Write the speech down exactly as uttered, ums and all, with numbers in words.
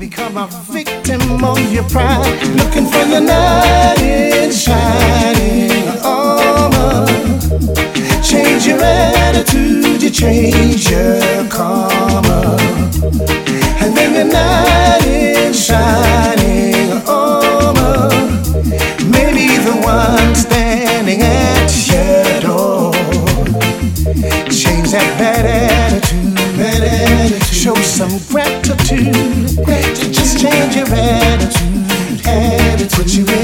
become a victim of your pride, looking for your knight in shining armor. Change your attitude, you change your karma. And then your knight in shining armor may be the one standing at your door. Change that bad attitude, bad attitude. Show some gratitude, gratitude. Just change your attitude, attitude. Put you in